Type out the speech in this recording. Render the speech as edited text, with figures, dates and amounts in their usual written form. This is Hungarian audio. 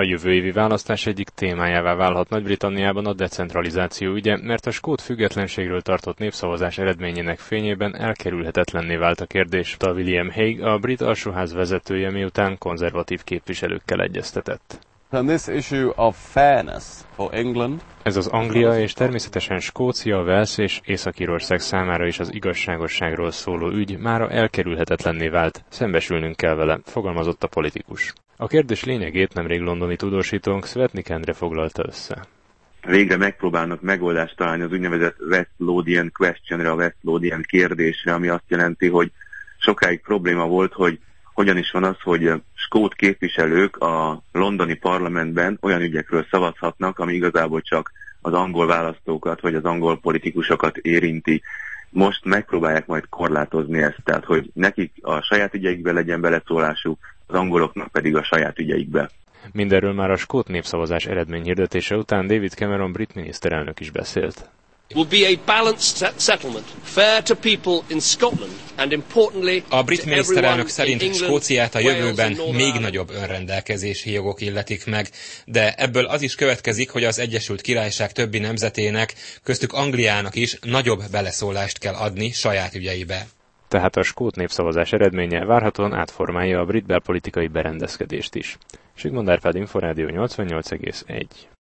A jövő évi választás egyik témájává válhat Nagy-Britanniában a decentralizáció ügye, mert a skót függetlenségről tartott népszavazás eredményének fényében elkerülhetetlenné vált a kérdés. A William Hague, a brit alsóház vezetője, miután konzervatív képviselőkkel egyeztetett. Ez az Anglia és természetesen Skócia, Wales és Észak-Írország számára is az igazságosságról szóló ügy mára elkerülhetetlenné vált, szembesülnünk kell vele, fogalmazott a politikus. A kérdés lényegét nemrég londoni tudósítónk Svetnik Endre foglalta össze. Végre megpróbálnak megoldást találni az úgynevezett West Lothian questionre, a West Lothian kérdésre, ami azt jelenti, hogy sokáig probléma volt, hogy hogyan is van az, hogy skót képviselők a londoni parlamentben olyan ügyekről szavazhatnak, ami igazából csak az angol választókat vagy az angol politikusokat érinti. Most megpróbálják majd korlátozni ezt, tehát hogy nekik a saját ügyeikbe legyen beleszólásuk, az angoloknak pedig a saját ügyeikbe. Mindenről már a skót népszavazás eredményhirdetése után David Cameron brit miniszterelnök is beszélt. A brit miniszterelnök szerint Skóciát a jövőben még nagyobb önrendelkezési jogok illetik meg, de ebből az is következik, hogy az Egyesült Királyság többi nemzetének, köztük Angliának is nagyobb beleszólást kell adni saját ügyeibe. Tehát a skót népszavazás eredménye várhatóan átformálja a brit belpolitikai berendezkedést is. Sigmond Árpád, Inforádió 88,1.